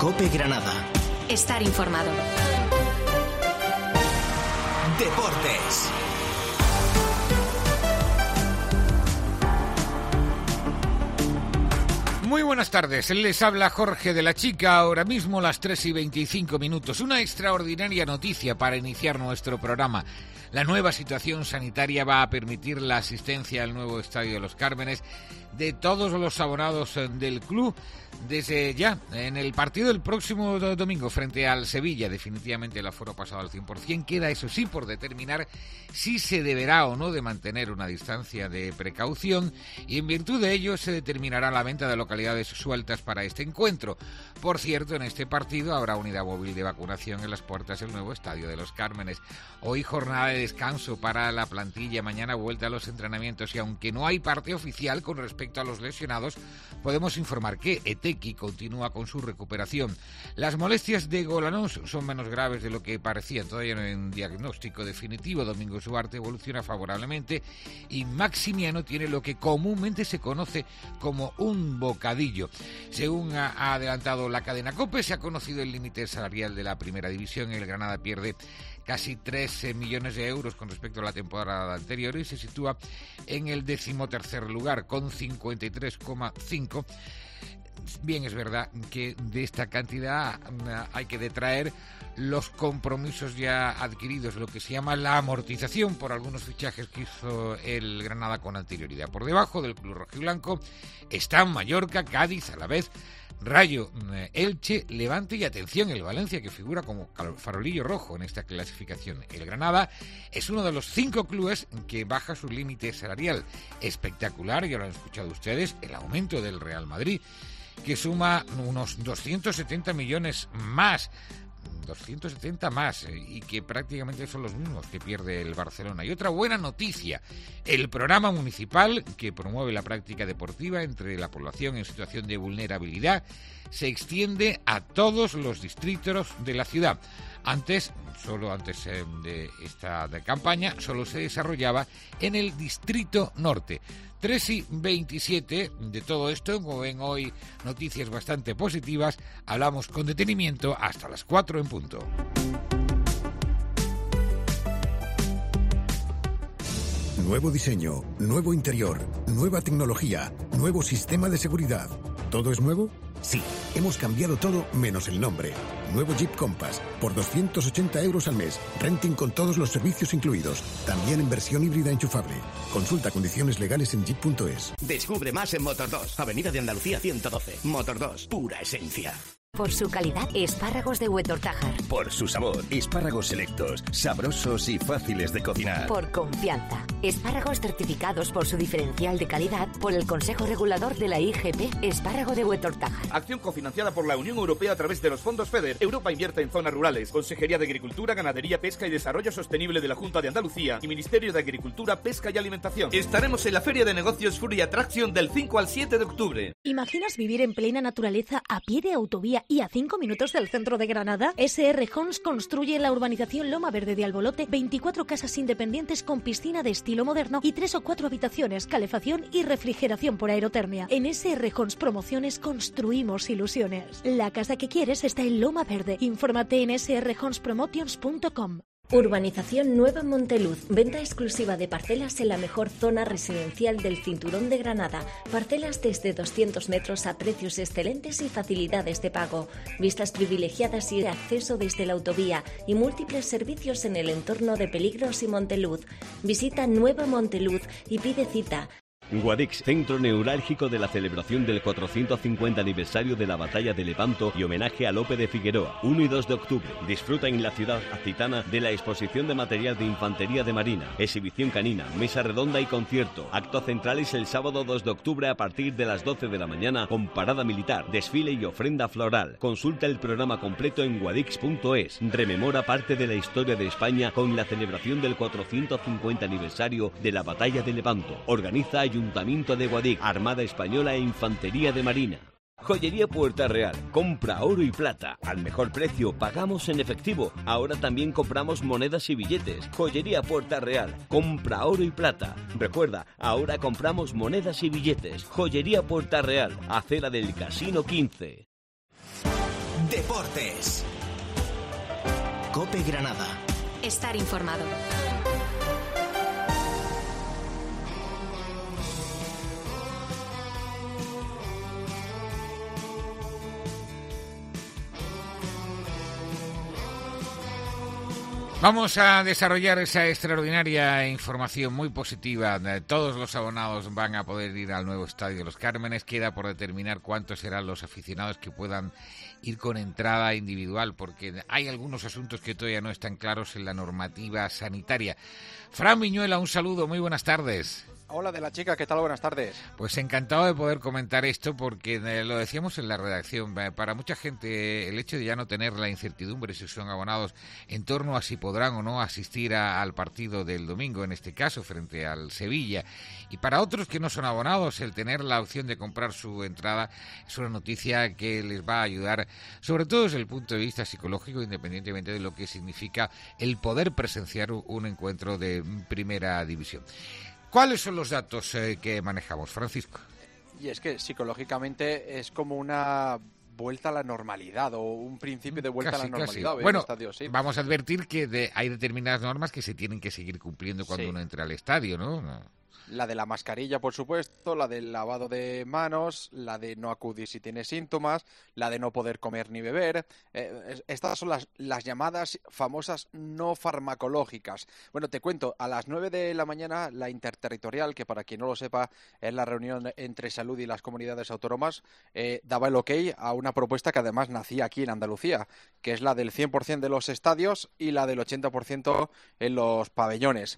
COPE Granada. Estar informado. Deportes. Muy buenas tardes, les habla Jorge de la Chica, ahora mismo las 3:25. Una extraordinaria noticia para iniciar nuestro programa. La nueva situación sanitaria va a permitir la asistencia al nuevo Estadio de los Cármenes de todos los abonados del club desde ya. En el partido del próximo domingo frente al Sevilla, definitivamente el aforo pasado al 100%. Queda, eso sí, por determinar si se deberá o no de mantener una distancia de precaución, y en virtud de ello se determinará la venta de localidades sueltas para este encuentro. Por cierto, en este partido habrá unidad móvil de vacunación en las puertas del nuevo Estadio de los Cármenes. Hoy jornada de descanso para la plantilla, mañana vuelta a los entrenamientos, y aunque no hay parte oficial con respecto a los lesionados, podemos informar que Etequi continúa con su recuperación. Las molestias de Golanós son menos graves de lo que parecían, todavía no hay un diagnóstico definitivo. Domingo Duarte evoluciona favorablemente y Maximiano tiene lo que comúnmente se conoce como un bocadillo. Según ha adelantado la cadena COPE, se ha conocido el límite salarial de la primera división. El Granada pierde casi 13 millones de euros con respecto a la temporada anterior y se sitúa en el 13º lugar con 53,5. Bien, es verdad que de esta cantidad hay que detraer los compromisos ya adquiridos, lo que se llama la amortización por algunos fichajes que hizo el Granada con anterioridad. Por debajo del club rojiblanco están Mallorca, Cádiz, Alavés, Rayo, Elche, Levante y, atención, el Valencia, que figura como farolillo rojo en esta clasificación. El Granada es uno de los 5 clubes que baja su límite salarial. Espectacular, ya lo han escuchado ustedes, el aumento del Real Madrid, que suma unos 270 millones más. 270 más, y que prácticamente son los mismos que pierde el Barcelona. Y otra buena noticia: el programa municipal que promueve la práctica deportiva entre la población en situación de vulnerabilidad se extiende a todos los distritos de la ciudad. Antes de esta campaña, solo se desarrollaba en el Distrito Norte. 3:27 de todo esto. Como ven, hoy noticias bastante positivas. Hablamos con detenimiento hasta las 4 en punto. Nuevo diseño, nuevo interior, nueva tecnología, nuevo sistema de seguridad. ¿Todo es nuevo? Sí, hemos cambiado todo menos el nombre. Nuevo Jeep Compass, por 280 euros al mes. Renting con todos los servicios incluidos. También en versión híbrida enchufable. Consulta condiciones legales en jeep.es. Descubre más en Motor 2, Avenida de Andalucía 112. Motor 2, pura esencia. Por su calidad, espárragos de Huetortájar. Por su sabor, espárragos selectos, sabrosos y fáciles de cocinar. Por confianza, espárragos certificados por su diferencial de calidad por el Consejo Regulador de la IGP. Espárrago de Huetortájar. Acción cofinanciada por la Unión Europea a través de los fondos FEDER. Europa invierte en zonas rurales. Consejería de Agricultura, Ganadería, Pesca y Desarrollo Sostenible de la Junta de Andalucía y Ministerio de Agricultura, Pesca y Alimentación. Estaremos en la Feria de Negocios Fury Attraction del 5 al 7 de octubre. ¿Imaginas vivir en plena naturaleza a pie de autovía y a 5 minutos del centro de Granada? SR Homes construye en la urbanización Loma Verde de Albolote 24 casas independientes con piscina de estilo moderno y 3 o 4 habitaciones, calefacción y refrigeración por aerotermia. En SR Homes Promociones construimos ilusiones. La casa que quieres está en Loma Verde. Infórmate en srhomespromotions.com. Urbanización Nueva Monteluz. Venta exclusiva de parcelas en la mejor zona residencial del Cinturón de Granada. Parcelas desde 200 metros a precios excelentes y facilidades de pago. Vistas privilegiadas y acceso desde la autovía y múltiples servicios en el entorno de Peligros y Monteluz. Visita Nueva Monteluz y pide cita. Guadix, centro neurálgico de la celebración del 450 aniversario de la Batalla de Lepanto y homenaje a Lope de Figueroa, 1 y 2 de octubre. Disfruta en la ciudad accitana de la exposición de material de infantería de marina, exhibición canina, mesa redonda y concierto. Actos centrales el sábado 2 de octubre a partir de las 12 de la mañana con parada militar, desfile y ofrenda floral. Consulta el programa completo en guadix.es. Rememora parte de la historia de España con la celebración del 450 aniversario de la Batalla de Lepanto. Organiza Ayuntamiento de Guadix, Armada Española e Infantería de Marina. Joyería Puerta Real. Compra oro y plata. Al mejor precio, pagamos en efectivo. Ahora también compramos monedas y billetes. Joyería Puerta Real. Compra oro y plata. Recuerda, ahora compramos monedas y billetes. Joyería Puerta Real. Acera del Casino 15. Deportes. COPE Granada. Estar informado. Vamos a desarrollar esa extraordinaria información muy positiva. Todos los abonados van a poder ir al nuevo Estadio Los Cármenes. Queda por determinar cuántos serán los aficionados que puedan ir con entrada individual, porque hay algunos asuntos que todavía no están claros en la normativa sanitaria. Fran Viñuela, un saludo, muy buenas tardes. Hola de la chica, ¿qué tal? Buenas tardes. Pues encantado de poder comentar esto porque lo decíamos en la redacción, para mucha gente el hecho de ya no tener la incertidumbre si son abonados en torno a si podrán o no asistir al partido del domingo, en este caso frente al Sevilla, y para otros que no son abonados el tener la opción de comprar su entrada es una noticia que les va a ayudar, sobre todo desde el punto de vista psicológico, independientemente de lo que significa el poder presenciar un encuentro de primera división. ¿Cuáles son los datos que manejamos, Francisco? Y es que psicológicamente es como una vuelta a la normalidad o un principio de vuelta a la normalidad. Bueno, estadio, sí. Vamos a advertir que hay determinadas normas que se tienen que seguir cumpliendo cuando uno entra al estadio, ¿no? La de la mascarilla, por supuesto, la del lavado de manos, la de no acudir si tienes síntomas, la de no poder comer ni beber. Estas son las llamadas famosas no farmacológicas. Bueno, te cuento, a las 9 de la mañana la interterritorial, que para quien no lo sepa es la reunión entre Salud y las comunidades autónomas, daba el ok a una propuesta que además nacía aquí en Andalucía, que es la del 100% de los estadios y la del 80% en los pabellones.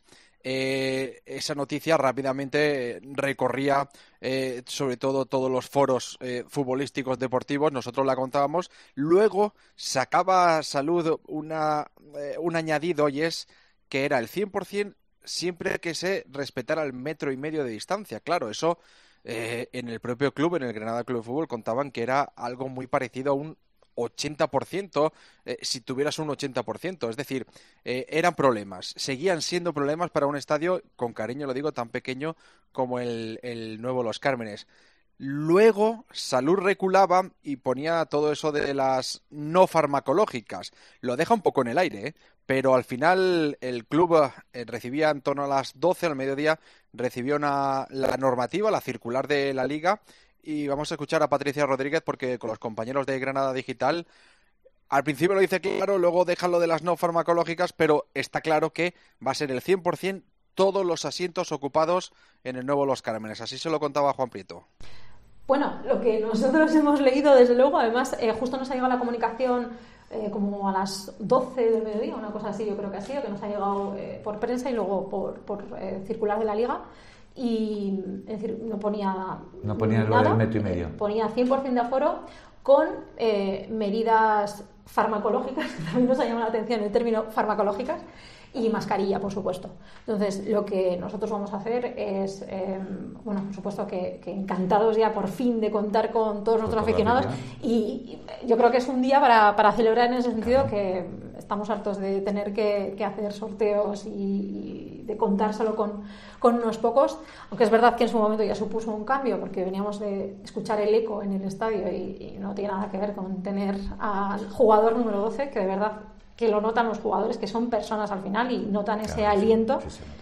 Esa noticia rápidamente recorría sobre todo todos los foros futbolísticos deportivos, nosotros la contábamos, luego sacaba Salud un añadido y es que era el 100% siempre que se respetara el 1,5 metros de distancia. Claro, eso en el propio club, en el Granada Club de Fútbol, contaban que era algo muy parecido a un 80%, si tuvieras un 80%, es decir, eran problemas, seguían siendo problemas para un estadio, con cariño lo digo, tan pequeño como el nuevo Los Cármenes. Luego Salud reculaba y ponía todo eso de las no farmacológicas, lo deja un poco en el aire, pero al final el club recibía en torno a las 12 al mediodía, recibió la normativa, la circular de la Liga. Y vamos a escuchar a Patricia Rodríguez porque con los compañeros de Granada Digital al principio lo dice claro, luego dejan lo de las no farmacológicas, pero está claro que va a ser el 100% todos los asientos ocupados en el nuevo Los Cármenes. Así se lo contaba Juan Prieto. Bueno, lo que nosotros hemos leído, desde luego, además justo nos ha llegado la comunicación como a las 12 del mediodía, una cosa así yo creo que ha sido, que nos ha llegado por prensa y luego por circular de la Liga. Y es decir, no ponía lo del 1,5 metros. Ponía 100% de aforo con medidas farmacológicas, también nos ha llamado la atención el término farmacológicas, y mascarilla, por supuesto. Entonces, lo que nosotros vamos a hacer es, bueno, por supuesto que encantados ya por fin de contar con todos nuestros aficionados, y yo creo que es un día para celebrar en ese sentido, que estamos hartos de tener que hacer sorteos y de contar solo con unos pocos, aunque es verdad que en su momento ya supuso un cambio, porque veníamos de escuchar el eco en el estadio y no tiene nada que ver con tener al jugador número 12, que de verdad que lo notan los jugadores, que son personas al final y notan ese aliento.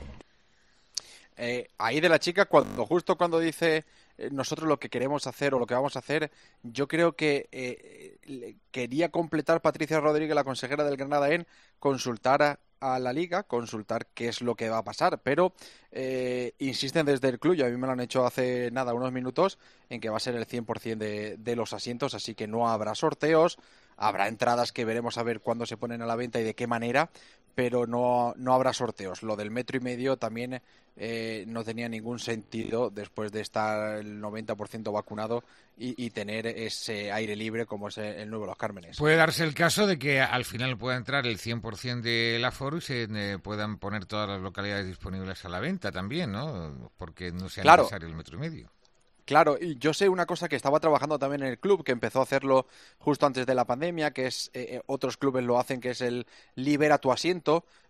Ahí de la chica, justo cuando dice nosotros lo que queremos hacer o lo que vamos a hacer, yo creo que quería completar Patricia Rodríguez, la consejera del Granada, en consultar a la Liga, consultar qué es lo que va a pasar, pero insisten desde el club, y a mí me lo han hecho hace nada, unos minutos, en que va a ser el 100% de los asientos, así que no habrá sorteos, habrá entradas que veremos a ver cuándo se ponen a la venta y de qué manera, pero no habrá sorteos. Lo del 1,5 metros también no tenía ningún sentido después de estar el 90% vacunado y tener ese aire libre como es el nuevo Los Cármenes. Puede darse el caso de que al final pueda entrar el 100% del aforo y se puedan poner todas las localidades disponibles a la venta también, ¿no? Porque no sea necesario el 1,5 metros. Claro, y yo sé una cosa que estaba trabajando también en el club, que empezó a hacerlo justo antes de la pandemia, que es otros clubes lo hacen, que es el libera tu asiento.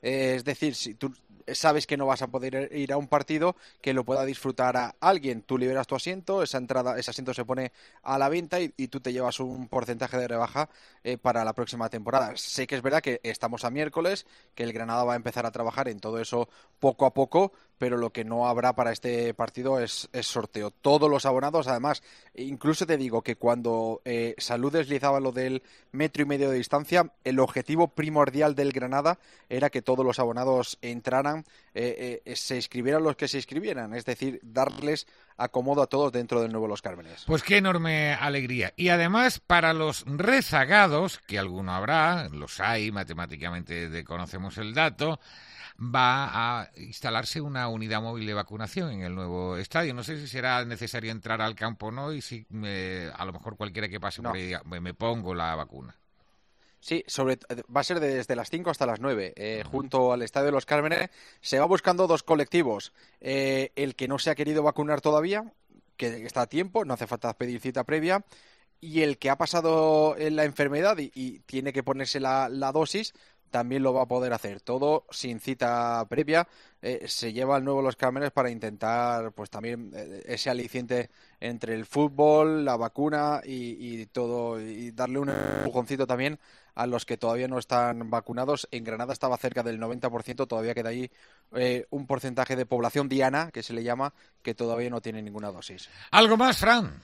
Es decir, si tú sabes que no vas a poder ir a un partido, que lo pueda disfrutar a alguien. Tú liberas tu asiento, ese asiento se pone a la venta y tú te llevas un porcentaje de rebaja para la próxima temporada. Sé que es verdad que estamos a miércoles, que el Granada va a empezar a trabajar en todo eso poco a poco, pero lo que no habrá para este partido es sorteo. Todos los abonados, además, incluso te digo que cuando Salud deslizaba lo del 1,5 metros de distancia, el objetivo primordial del Granada era que todos los abonados entraran, se inscribieran los que se inscribieran, es decir, darles acomodo a todos dentro del Nuevo Los Cármenes. Pues qué enorme alegría. Y además, para los rezagados, que alguno habrá, los hay, matemáticamente conocemos el dato, va a instalarse una unidad móvil de vacunación en el nuevo estadio. No sé si será necesario entrar al campo o no, y si a lo mejor cualquiera que pase por ahí me pongo la vacuna. Sí, va a ser desde las 5 hasta las 9, junto al Estadio de los Cármenes. Se va buscando dos colectivos. El que no se ha querido vacunar todavía, que está a tiempo, no hace falta pedir cita previa, y el que ha pasado la enfermedad y tiene que ponerse la dosis, también lo va a poder hacer. Todo sin cita previa. Se lleva al Nuevo Los Cármenes para intentar, pues también ese aliciente entre el fútbol, la vacuna y todo, y darle un empujoncito también a los que todavía no están vacunados. En Granada estaba cerca del 90%, todavía queda ahí un porcentaje de población diana, que se le llama, que todavía no tiene ninguna dosis. ¿Algo más, Fran?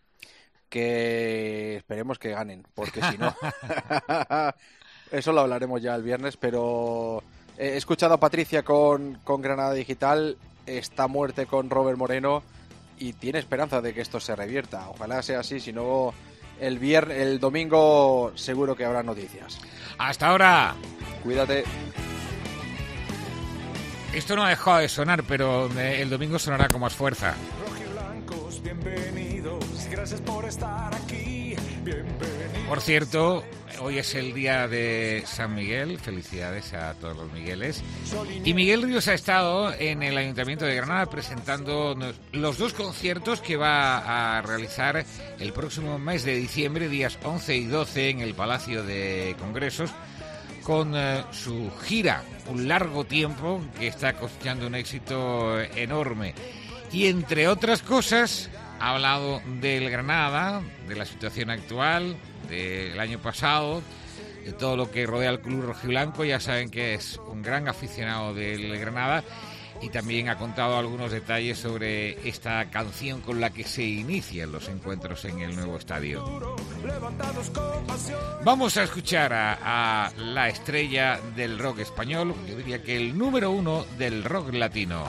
Que esperemos que ganen, porque si no... Eso lo hablaremos ya el viernes, pero he escuchado a Patricia con Granada Digital, está a muerte con Robert Moreno y tiene esperanza de que esto se revierta. Ojalá sea así, si no el domingo seguro que habrá noticias. ¡Hasta ahora! Cuídate. Esto no ha dejado de sonar, pero el domingo sonará con más fuerza. Rojiblancos, bienvenidos, gracias por estar aquí, bienvenidos. Por cierto, hoy es el día de San Miguel, felicidades a todos los Migueles. Y Miguel Ríos ha estado en el Ayuntamiento de Granada presentando los dos conciertos que va a realizar el próximo mes de diciembre, días 11 y 12, en el Palacio de Congresos, con su gira, un largo tiempo, que está cosechando un éxito enorme. Y entre otras cosas, ha hablado del Granada, de la situación actual, del año pasado, de todo lo que rodea al club rojiblanco. Ya saben que es un gran aficionado del Granada y también ha contado algunos detalles sobre esta canción con la que se inician los encuentros en el nuevo estadio. Vamos a escuchar a la estrella del rock español, yo diría que el número 1 del rock latino.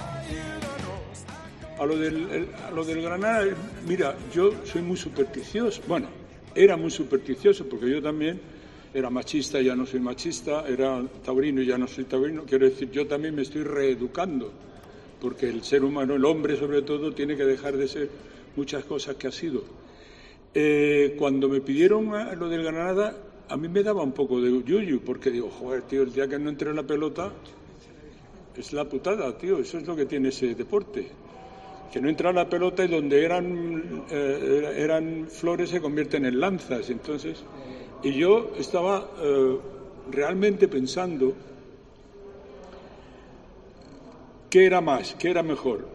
A lo del Granada, mira, yo soy muy supersticioso. Bueno, era muy supersticioso porque yo también era machista, ya no soy machista, era taurino y ya no soy taurino. Quiero decir, yo también me estoy reeducando, porque el ser humano, el hombre sobre todo, tiene que dejar de ser muchas cosas que ha sido. Cuando me pidieron lo del Granada, a mí me daba un poco de yuyu, porque digo, joder, tío, el día que no entre en la pelota es la putada, tío, eso es lo que tiene ese deporte. Que no entra la pelota y donde eran flores se convierten en lanzas. Entonces, y yo estaba realmente pensando qué era más, qué era mejor,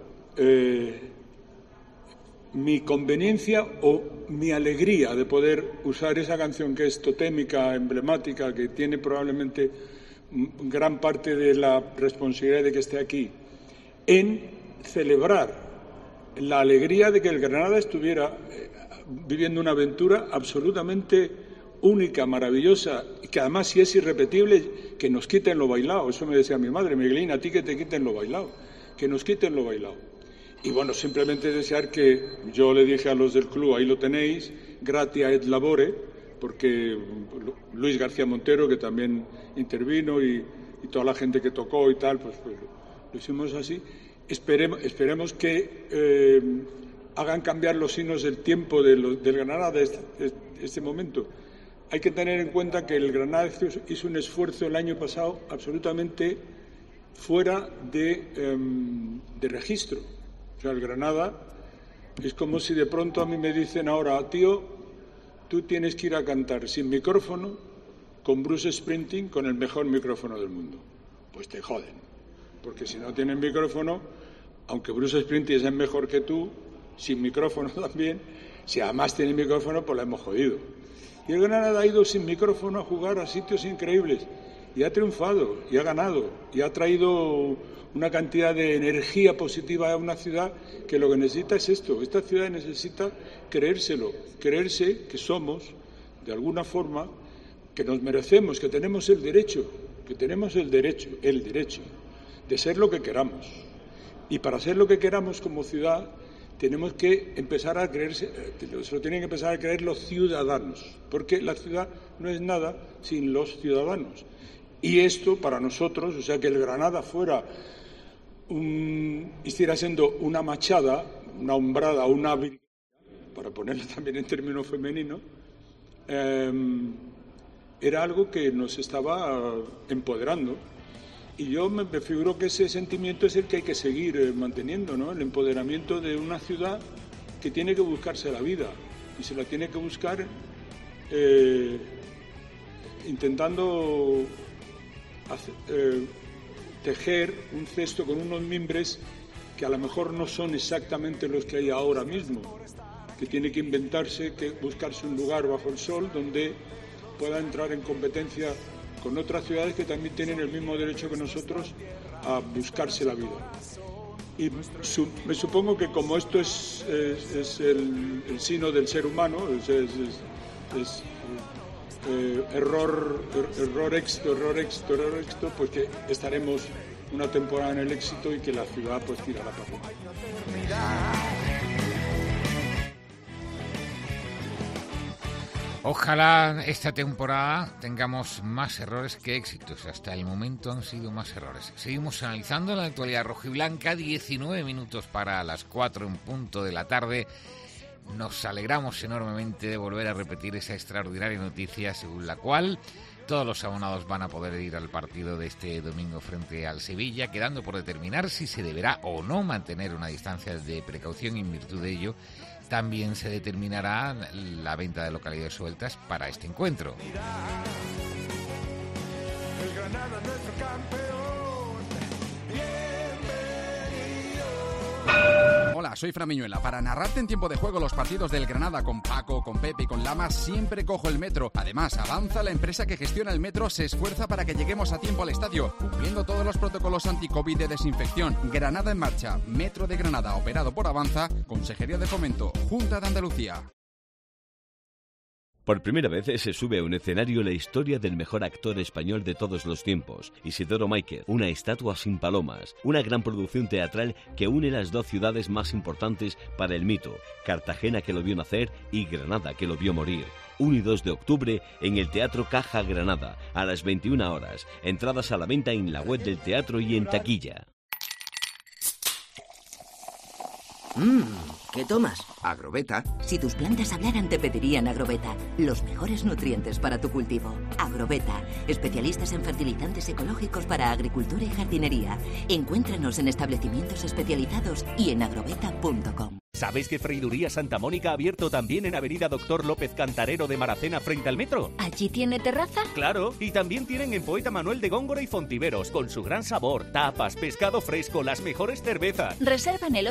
mi conveniencia o mi alegría de poder usar esa canción que es totémica, emblemática, que tiene probablemente gran parte de la responsabilidad de que esté aquí, en celebrar la alegría de que el Granada estuviera viviendo una aventura absolutamente única, maravillosa, y que además, si es irrepetible, que nos quiten lo bailado. Eso me decía mi madre, Miguelín, a ti que te quiten lo bailado, que nos quiten lo bailado. Y bueno, simplemente desear que, yo le dije a los del club, ahí lo tenéis, gratia et labore, porque Luis García Montero, que también intervino, y toda la gente que tocó y tal, pues lo hicimos así. Esperemos que hagan cambiar los signos del tiempo del Granada de este momento. Hay que tener en cuenta que el Granada hizo un esfuerzo el año pasado absolutamente fuera de registro. O sea, el Granada es como si de pronto a mí me dicen ahora, tío, tú tienes que ir a cantar sin micrófono con Bruce Springsteen con el mejor micrófono del mundo. pues te joden. Porque si no tienen micrófono, aunque Bruce Springsteen es mejor que tú, sin micrófono también, si además tiene micrófono, pues la hemos jodido. Y el Granada ha ido sin micrófono a jugar a sitios increíbles y ha triunfado y ha ganado y ha traído una cantidad de energía positiva a una ciudad que lo que necesita es esto. Esta ciudad necesita creérselo, creerse que somos, de alguna forma, que nos merecemos, que tenemos el derecho de ser lo que queramos. Y para ser lo que queramos como ciudad tenemos que empezar a creerse, se lo tienen que empezar a creer los ciudadanos, porque la ciudad no es nada sin los ciudadanos. Y esto para nosotros, o sea, que el Granada estuviera siendo una machada, una hombrada, una virgen, para ponerlo también en términos femeninos, era algo que nos estaba empoderando. Y yo me figuro que ese sentimiento es el que hay que seguir manteniendo, ¿no? El empoderamiento de una ciudad que tiene que buscarse la vida y se la tiene que buscar intentando tejer un cesto con unos mimbres que a lo mejor no son exactamente los que hay ahora mismo, que tiene que inventarse, que buscarse un lugar bajo el sol donde pueda entrar en competencia con otras ciudades que también tienen el mismo derecho que nosotros a buscarse la vida. Y me supongo que como esto es el sino del ser humano, es error, éxito, pues que estaremos una temporada en el éxito y que la ciudad pues tirará para arriba. Ojalá esta temporada tengamos más errores que éxitos. Hasta el momento han sido más errores. Seguimos analizando la actualidad rojiblanca. 19 minutos para las 4 en punto de la tarde. Nos alegramos enormemente de volver a repetir esa extraordinaria noticia según la cual todos los abonados van a poder ir al partido de este domingo frente al Sevilla, quedando por determinar si se deberá o no mantener una distancia de precaución. Y en virtud de ello también se determinará la venta de localidades sueltas para este encuentro. El Granada, nuestro campeón. Bienvenido. Hola, soy Fran Miñuela. Para narrarte en tiempo de juego los partidos del Granada con Paco, con Pepe y con Lama, siempre cojo el metro. Además, Avanza, la empresa que gestiona el metro, se esfuerza para que lleguemos a tiempo al estadio, cumpliendo todos los protocolos anti-COVID de desinfección. Granada en marcha. Metro de Granada, operado por Avanza, Consejería de Fomento, Junta de Andalucía. Por primera vez se sube a un escenario la historia del mejor actor español de todos los tiempos, Isidoro Máiquez, una estatua sin palomas, una gran producción teatral que une las dos ciudades más importantes para el mito, Cartagena, que lo vio nacer, y Granada, que lo vio morir. 1 y 2 de octubre en el Teatro Caja Granada, a las 21 horas. Entradas a la venta en la web del teatro y en taquilla. ¿Qué tomas? Agrobeta. Si tus plantas hablaran, te pedirían Agrobeta. Los mejores nutrientes para tu cultivo. Agrobeta. Especialistas en fertilizantes ecológicos para agricultura y jardinería. Encuéntranos en establecimientos especializados y en agrobeta.com. ¿Sabéis que Freiduría Santa Mónica ha abierto también en Avenida Doctor López Cantarero de Maracena frente al metro? ¿Allí tiene terraza? Claro, y también tienen en Poeta Manuel de Góngora y Fontiveros, con su gran sabor, tapas, pescado fresco, las mejores cervezas. Reserva en el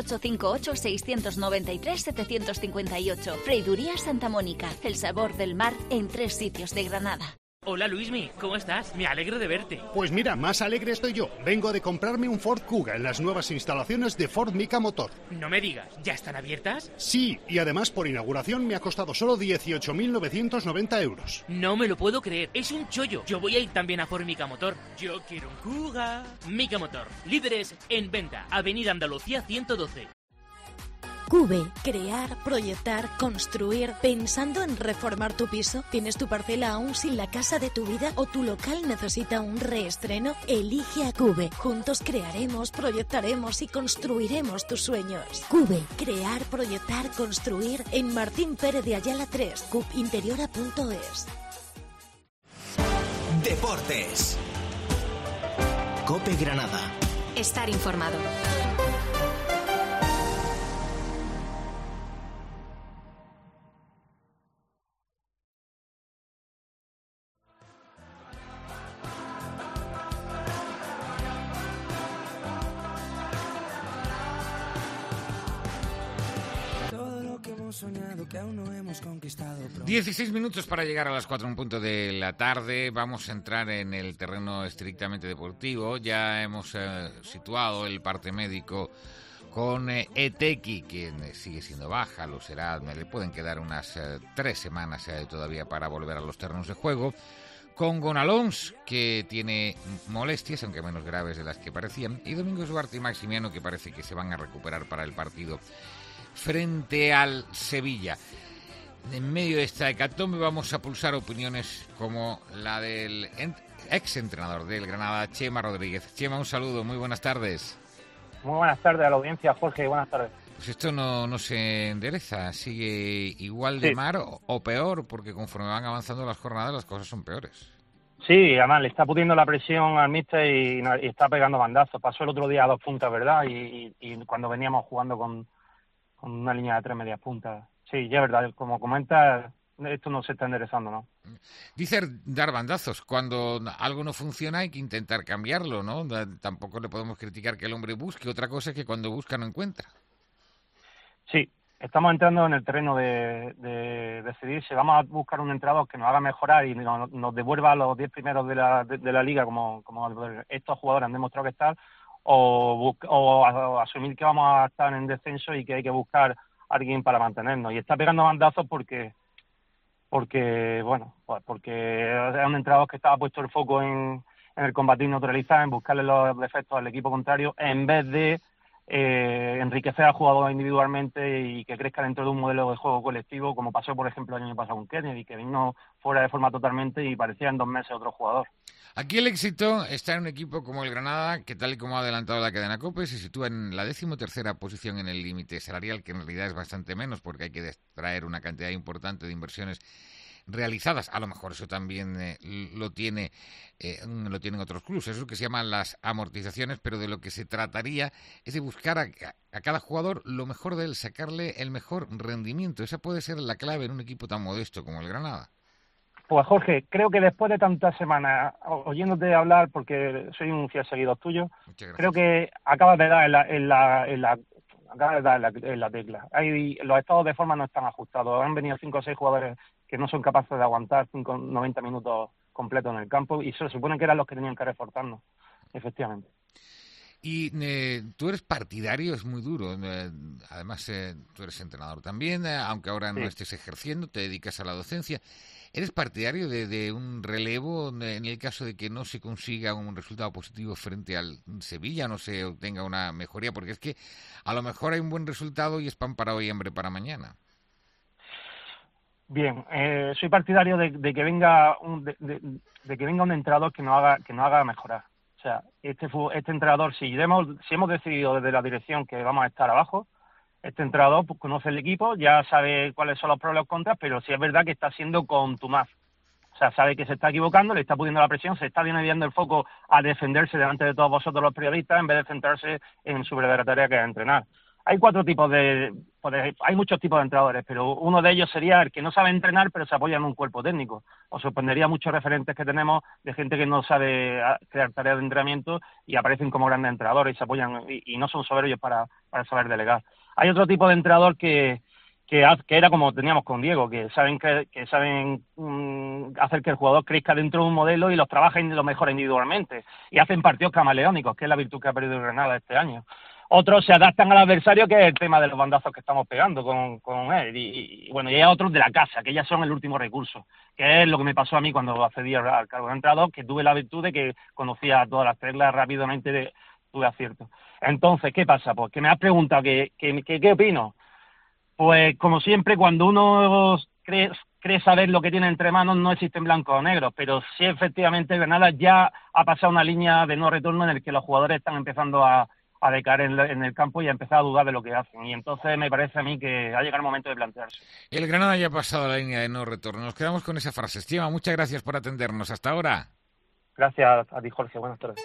858-693-758. Freiduría Santa Mónica, el sabor del mar en 3 sitios de Granada. Hola Luismi, ¿cómo estás? Me alegro de verte. Pues mira, más alegre estoy yo. Vengo de comprarme un Ford Kuga en las nuevas instalaciones de Ford Mica Motor. No me digas, ¿ya están abiertas? Sí, y además por inauguración me ha costado solo 18.990 euros. No me lo puedo creer, es un chollo. Yo voy a ir también a Ford Mica Motor. Yo quiero un Kuga. Mica Motor, líderes en venta, Avenida Andalucía 112. Cube, crear, proyectar, construir. ¿Pensando en reformar tu piso? ¿Tienes tu parcela aún sin la casa de tu vida o tu local necesita un reestreno? Elige a Cube. Juntos crearemos, proyectaremos y construiremos tus sueños. Cube, crear, proyectar, construir en Martín Pérez de Ayala 3, cubinteriora.es. Deportes. COPE Granada. Estar informado. soñado que aún no hemos conquistado. 16 minutos para llegar a las 4 en punto de la tarde. Vamos a entrar en el terreno estrictamente deportivo. Ya hemos situado el parte médico con Eteki, quien sigue siendo baja, lo será, le pueden quedar unas 3 semanas todavía para volver a los terrenos de juego. Con Gonalons, que tiene molestias, aunque menos graves de las que parecían, y Domingos Duarte y Maximiano, que parece que se van a recuperar para el partido frente al Sevilla. En medio de esta hecatombe vamos a pulsar opiniones como la del exentrenador del Granada, Chema Rodríguez. Chema, un saludo, muy buenas tardes. Muy buenas tardes a la audiencia, Jorge, buenas tardes. Pues esto no se endereza, sigue igual de mal o peor, porque conforme van avanzando las jornadas las cosas son peores. Sí, además le está pudiendo la presión al míster y está pegando bandazos. Pasó el otro día a 2 puntas, ¿verdad? Y cuando veníamos jugando con una línea de 3 medias puntas. Sí, ya es verdad, como comentas, esto no se está enderezando, ¿no? Dice dar bandazos. Cuando algo no funciona hay que intentar cambiarlo, ¿no? Tampoco le podemos criticar que el hombre busque. Otra cosa es que cuando busca no encuentra. Sí, estamos entrando en el terreno de decidir si vamos a buscar un entrenador que nos haga mejorar y nos devuelva a los 10 primeros de la liga, como estos jugadores han demostrado que están, o asumir que vamos a estar en descenso y que hay que buscar a alguien para mantenernos. Y está pegando bandazos porque es un entrenador que estaba puesto el foco en el combatir neutralizar, en buscarle los defectos al equipo contrario, en vez de enriquecer al jugador individualmente y que crezca dentro de un modelo de juego colectivo, como pasó, por ejemplo, el año pasado con Kennedy, que vino fuera de forma totalmente y parecía en 2 meses otro jugador. Aquí el éxito está en un equipo como el Granada, que tal y como ha adelantado la cadena COPE, se sitúa en la 13ª posición en el límite salarial, que en realidad es bastante menos porque hay que extraer una cantidad importante de inversiones realizadas. A lo mejor eso también lo tienen otros clubes, eso es lo que se llaman las amortizaciones, pero de lo que se trataría es de buscar a cada jugador lo mejor de él, sacarle el mejor rendimiento. Esa puede ser la clave en un equipo tan modesto como el Granada. Pues Jorge, creo que después de tantas semanas oyéndote hablar, porque soy un fiel seguidor tuyo, creo que acabas de dar en la tecla. Los estados de forma no están ajustados. Han venido 5 o 6 jugadores que no son capaces de aguantar 90 minutos completos en el campo y se supone que eran los que tenían que reforzarnos, efectivamente. Y tú eres partidario, es muy duro, además tú eres entrenador también, aunque ahora no estés ejerciendo, te dedicas a la docencia. ¿Eres partidario de un relevo en el caso de que no se consiga un resultado positivo frente al Sevilla, no se obtenga una mejoría? Porque es que a lo mejor hay un buen resultado y es pan para hoy y hambre para mañana. Bien, soy partidario de que venga un entrenador que nos haga mejorar. O sea, este entrenador, si hemos decidido desde la dirección que vamos a estar abajo, este entrenador pues, conoce el equipo, ya sabe cuáles son los pros y los contras, pero sí es verdad que está siendo contumaz. O sea, sabe que se está equivocando, le está poniendo la presión, se está desviando el foco a defenderse delante de todos vosotros los periodistas en vez de centrarse en su verdadera tarea, que es entrenar. Hay 4 tipos hay muchos tipos de entrenadores, pero uno de ellos sería el que no sabe entrenar, pero se apoya en un cuerpo técnico. Os sorprendería muchos referentes que tenemos de gente que no sabe crear tareas de entrenamiento y aparecen como grandes entrenadores y se apoyan y no son soberbios para saber delegar. Hay otro tipo de entrenador que era como teníamos con Diego, que saben hacer que el jugador crezca dentro de un modelo y los trabajen lo mejor individualmente y hacen partidos camaleónicos, que es la virtud que ha perdido el Granada este año. Otros se adaptan al adversario, que es el tema de los bandazos que estamos pegando con él. Y hay otros de la casa, que ya son el último recurso, que es lo que me pasó a mí cuando accedí al cargo de entrenador, que tuve la virtud de que conocía todas las reglas rápidamente, tuve acierto. Entonces, ¿qué pasa? Pues que me has preguntado ¿qué opino? Pues como siempre, cuando uno cree saber lo que tiene entre manos, no existen blancos o negros, pero sí efectivamente Granada ya ha pasado una línea de no retorno en el que los jugadores están empezando a decaer en el campo y a empezar a dudar de lo que hacen. Y entonces me parece a mí que ha llegado el momento de plantearse. El Granada ya ha pasado la línea de no retorno. Nos quedamos con esa frase. Chema, muchas gracias por atendernos. Hasta ahora. Gracias a ti, Jorge. Buenas tardes.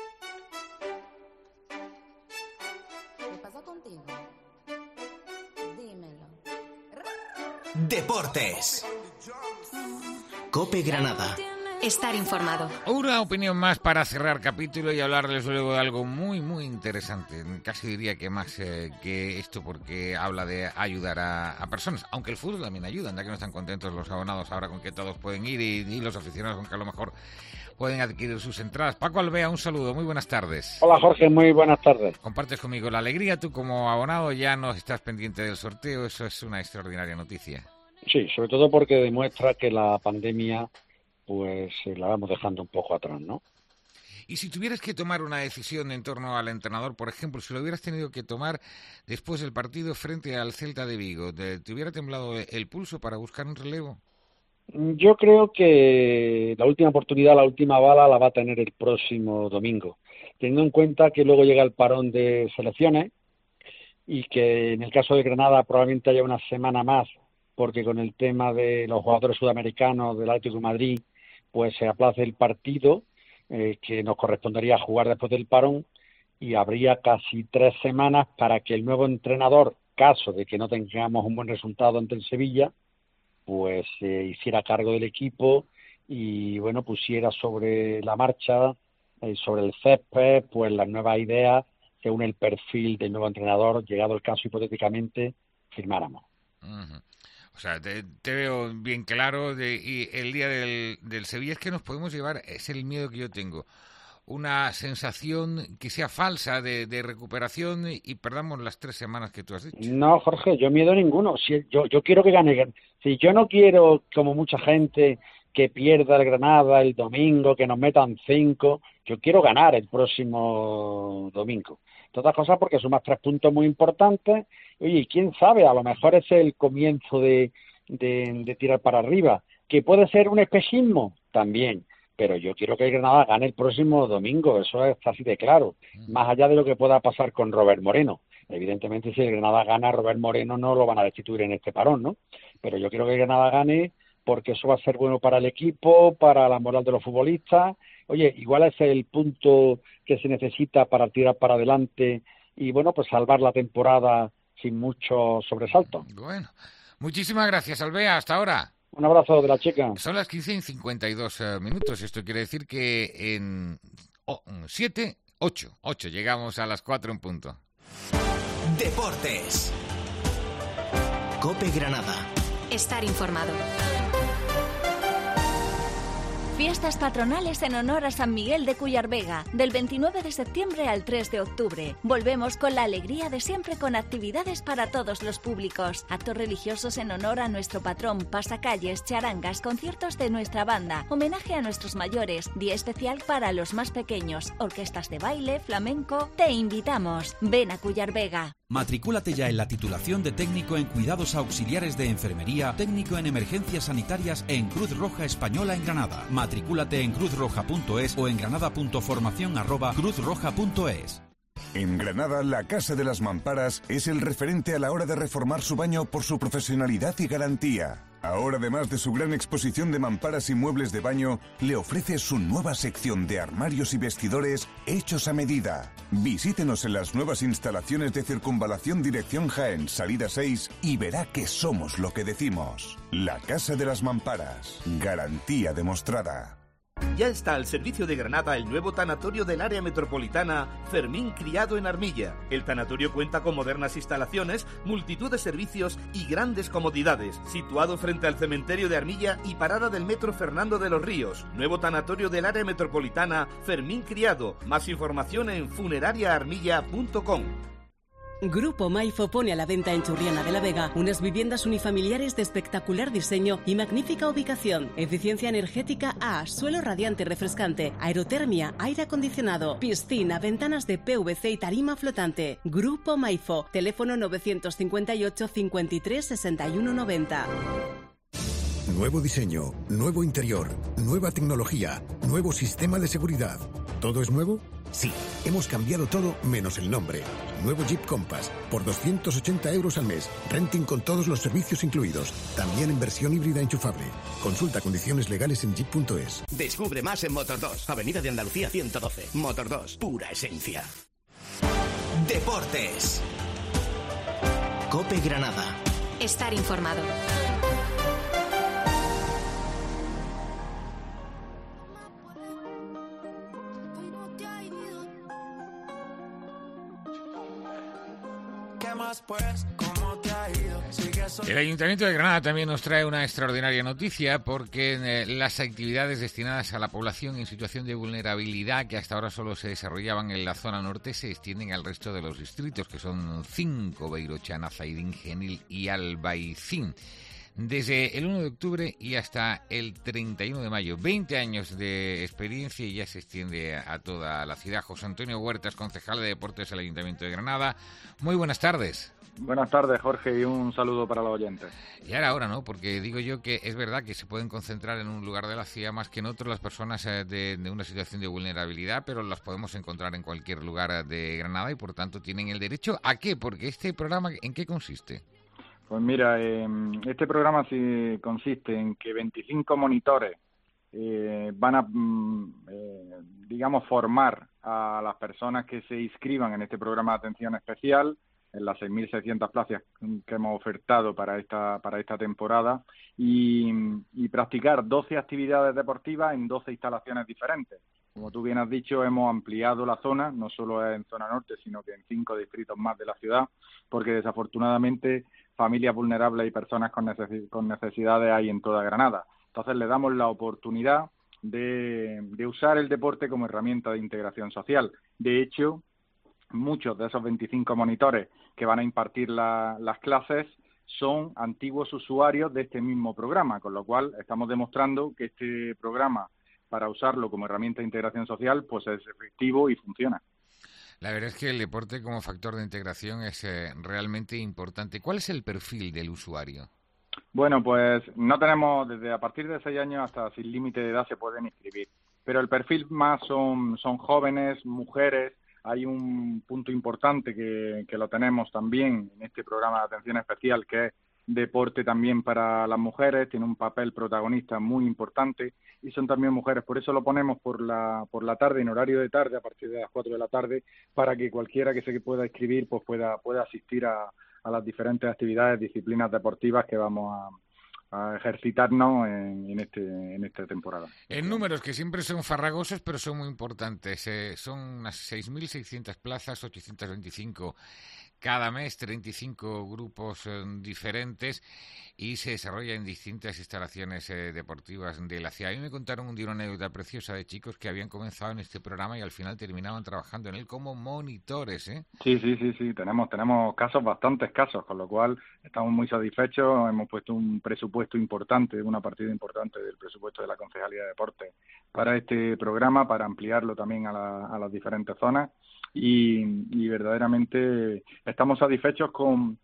¿Qué pasa contigo? Dímelo. Deportes. COPE Granada. Estar informado. Una opinión más para cerrar capítulo y hablarles luego de algo muy, muy interesante. Casi diría que más que esto, porque habla de ayudar a personas. Aunque el fútbol también ayuda, anda que no están contentos los abonados ahora con que todos pueden ir y los aficionados con que a lo mejor pueden adquirir sus entradas. Paco Alvea, un saludo, muy buenas tardes. Hola Jorge, muy buenas tardes. Compartes conmigo la alegría, tú como abonado ya no estás pendiente del sorteo, eso es una extraordinaria noticia. Sí, sobre todo porque demuestra que la pandemia pues la vamos dejando un poco atrás, ¿no? Y si tuvieras que tomar una decisión en torno al entrenador, por ejemplo, si lo hubieras tenido que tomar después del partido frente al Celta de Vigo, ¿te hubiera temblado el pulso para buscar un relevo? Yo creo que la última oportunidad, la última bala la va a tener el próximo domingo, teniendo en cuenta que luego llega el parón de selecciones y que en el caso de Granada probablemente haya una semana más, porque con el tema de los jugadores sudamericanos del Atlético de Madrid, pues se aplace el partido que nos correspondería jugar después del parón, y habría casi 3 semanas para que el nuevo entrenador, caso de que no tengamos un buen resultado ante el Sevilla, pues hiciera cargo del equipo y bueno, pusiera sobre la marcha, sobre el césped, pues las nuevas ideas según el perfil del nuevo entrenador, llegado el caso hipotéticamente, firmáramos. Uh-huh. O sea, te veo bien claro. Y el día del Sevilla es que nos podemos llevar, es el miedo que yo tengo, una sensación que sea falsa de recuperación y perdamos las 3 semanas que tú has dicho. No, Jorge, yo miedo ninguno. Si yo quiero que gane. Si yo no quiero, como mucha gente, que pierda el Granada el domingo, que nos metan 5, yo quiero ganar el próximo domingo. Todas cosas porque sumas 3 puntos muy importantes. Oye, quién sabe, a lo mejor es el comienzo de tirar para arriba. ¿Que puede ser un espejismo? También. Pero yo quiero que el Granada gane el próximo domingo, eso es así de claro. Más allá de lo que pueda pasar con Robert Moreno. Evidentemente, si el Granada gana, Robert Moreno no lo van a destituir en este parón, ¿no? Pero yo quiero que el Granada gane porque eso va a ser bueno para el equipo, para la moral de los futbolistas. Oye, igual es el punto que se necesita para tirar para adelante y, bueno, pues salvar la temporada sin mucho sobresalto. Bueno, muchísimas gracias, Alvea. Hasta ahora. Un abrazo de la chica. Son las 15:52 minutos. Esto quiere decir que en 8 llegamos a las 4 en punto. Deportes. COPE Granada. Estar informado. Fiestas patronales en honor a San Miguel de Cuyarvega, del 29 de septiembre al 3 de octubre. Volvemos con la alegría de siempre con actividades para todos los públicos. Actos religiosos en honor a nuestro patrón, pasacalles, charangas, conciertos de nuestra banda, homenaje a nuestros mayores, día especial para los más pequeños, orquestas de baile, flamenco. Te invitamos. Ven a Cuyarvega. Matricúlate ya en la titulación de técnico en cuidados auxiliares de enfermería, técnico en emergencias sanitarias en Cruz Roja Española en Granada. Matricúlate en cruzroja.es o en granada.formacion@cruzroja.es. En Granada, la Casa de las Mamparas es el referente a la hora de reformar su baño por su profesionalidad y garantía. Ahora, además de su gran exposición de mamparas y muebles de baño, le ofrece su nueva sección de armarios y vestidores hechos a medida. Visítenos en las nuevas instalaciones de Circunvalación Dirección Jaén, salida 6, y verá que somos lo que decimos. La Casa de las Mamparas. Garantía demostrada. Ya está al servicio de Granada el nuevo tanatorio del área metropolitana Fermín Criado en Armilla. El tanatorio cuenta con modernas instalaciones, multitud de servicios y grandes comodidades. Situado frente al cementerio de Armilla y parada del metro Fernando de los Ríos. Nuevo tanatorio del área metropolitana Fermín Criado. Más información en funerariaarmilla.com. Grupo Maifo pone a la venta en Churriana de la Vega unas viviendas unifamiliares de espectacular diseño y magnífica ubicación. Eficiencia energética A, suelo radiante refrescante, aerotermia, aire acondicionado, piscina, ventanas de PVC y tarima flotante. Grupo Maifo, teléfono 958 53 61 90. Nuevo diseño, nuevo interior, nueva tecnología, nuevo sistema de seguridad. ¿Todo es nuevo? Sí, hemos cambiado todo menos el nombre. Nuevo Jeep Compass, por 280 € al mes. Renting con todos los servicios incluidos. También en versión híbrida enchufable. Consulta condiciones legales en jeep.es. Descubre más en Motor 2, Avenida de Andalucía 112. Motor 2, pura esencia. Deportes. COPE Granada. Estar informado. después, ¿cómo te ha ido? El Ayuntamiento de Granada también nos trae una extraordinaria noticia porque las actividades destinadas a la población en situación de vulnerabilidad, que hasta ahora solo se desarrollaban en la zona norte, se extienden al resto de los distritos, que son 5: Beirochana, Zaidín, Genil y Albaicín. Desde el 1 de octubre y hasta el 31 de mayo. 20 años de experiencia y ya se extiende a toda la ciudad. José Antonio Huertas, concejal de Deportes del Ayuntamiento de Granada. Muy buenas tardes. Buenas tardes, Jorge, y un saludo para los oyentes. Y ahora, ¿no? Porque digo yo que es verdad que se pueden concentrar en un lugar de la ciudad más que en otro las personas de una situación de vulnerabilidad, pero las podemos encontrar en cualquier lugar de Granada y, por tanto, tienen el derecho ¿a qué? Porque este programa, ¿en qué consiste? Pues mira, este programa sí consiste en que 25 monitores van a, digamos, formar a las personas que se inscriban en este programa de atención especial, en las 6.600 plazas que hemos ofertado para esta temporada, y practicar 12 actividades deportivas en 12 instalaciones diferentes. Como tú bien has dicho, hemos ampliado la zona, no solo en zona norte, sino que en 5 distritos más de la ciudad, porque desafortunadamente familias vulnerables y personas con necesidades hay en toda Granada. Entonces le damos la oportunidad de usar el deporte como herramienta de integración social. De hecho, muchos de esos 25 monitores que van a impartir las clases son antiguos usuarios de este mismo programa, con lo cual estamos demostrando que este programa, para usarlo como herramienta de integración social, pues es efectivo y funciona. La verdad es que el deporte como factor de integración es realmente importante. ¿Cuál es el perfil del usuario? Bueno, pues no tenemos, desde a partir de 6 años hasta sin límite de edad se pueden inscribir, pero el perfil más son jóvenes, mujeres. Hay un punto importante que lo tenemos también en este programa de atención especial, que es deporte también para las mujeres, tiene un papel protagonista muy importante y son también mujeres, por eso lo ponemos por la tarde, en horario de tarde, a partir de las 4 de la tarde, para que cualquiera que se pueda inscribir pues pueda asistir a las diferentes actividades, disciplinas deportivas que vamos a ejercitarnos en esta temporada. En números que siempre son farragosos, pero son muy importantes. Son unas 6.600 plazas, 825 cada mes, 35 grupos diferentes y se desarrolla en distintas instalaciones deportivas de la ciudad. A mí me contaron un día una anécdota preciosa de chicos que habían comenzado en este programa y al final terminaban trabajando en él como monitores, ¿eh? Sí, tenemos bastantes casos, con lo cual estamos muy satisfechos. Hemos puesto un presupuesto importante, una partida importante del presupuesto de la Concejalía de Deportes para este programa, para ampliarlo también a las diferentes zonas. Y verdaderamente estamos satisfechos con...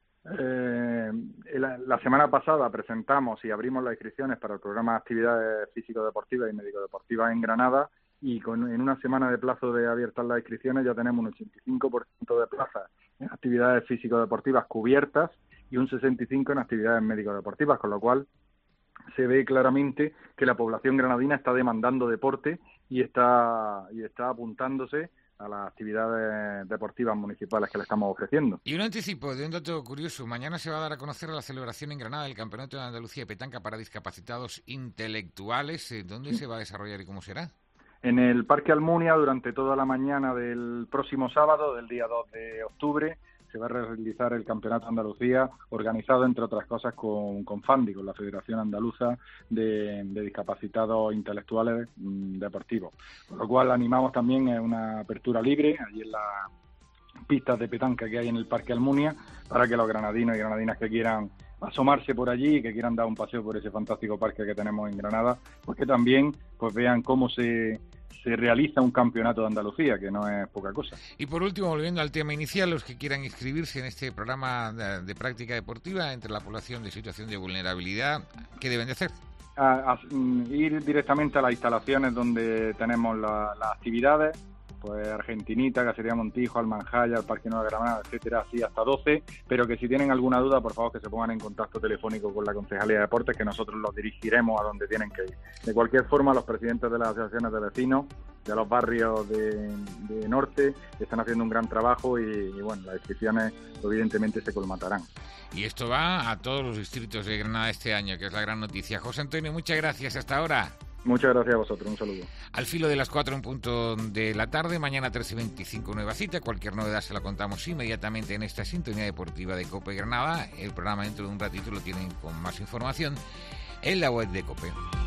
la semana pasada presentamos y abrimos las inscripciones para el programa de actividades físico-deportivas y médico-deportivas en Granada y en una semana de plazo de abiertas las inscripciones ya tenemos un 85% de plazas en actividades físico-deportivas cubiertas y un 65% en actividades médico-deportivas, con lo cual se ve claramente que la población granadina está demandando deporte y está apuntándose a las actividades deportivas municipales que le estamos ofreciendo. Y un anticipo de un dato curioso. Mañana se va a dar a conocer la celebración en Granada del Campeonato de Andalucía de Petanca para discapacitados intelectuales. ¿Dónde se va a desarrollar y cómo será? En el Parque Almunia, durante toda la mañana del próximo sábado, del día 2 de octubre, se va a realizar el Campeonato de Andalucía, organizado, entre otras cosas, con FANDI, con la Federación Andaluza de Discapacitados Intelectuales Deportivos. Con lo cual animamos también a una apertura libre, allí en las pistas de petanca que hay en el Parque Almunia, para que los granadinos y granadinas que quieran asomarse por allí y que quieran dar un paseo por ese fantástico parque que tenemos en Granada, pues que también vean cómo se realiza un campeonato de Andalucía, que no es poca cosa. Y por último, volviendo al tema inicial, los que quieran inscribirse en este programa de práctica deportiva entre la población de situación de vulnerabilidad, ¿qué deben de hacer? Ir directamente a las instalaciones donde tenemos las actividades, pues Argentinita, Cacería Montijo, Almanjaya, el Parque Nueva Granada, etcétera, así hasta 12, pero que si tienen alguna duda, por favor que se pongan en contacto telefónico con la Concejalía de Deportes, que nosotros los dirigiremos a donde tienen que ir. De cualquier forma, los presidentes de las asociaciones de vecinos de los barrios de norte están haciendo un gran trabajo y bueno, las inscripciones evidentemente se colmatarán. Y esto va a todos los distritos de Granada este año, que es la gran noticia. José Antonio, muchas gracias, hasta ahora. Muchas gracias a vosotros, un saludo. Al filo de las 4 en punto de la tarde, mañana 13:25 nueva cita. Cualquier novedad se la contamos inmediatamente en esta sintonía deportiva de COPE Granada. El programa dentro de un ratito lo tienen con más información en la web de COPE.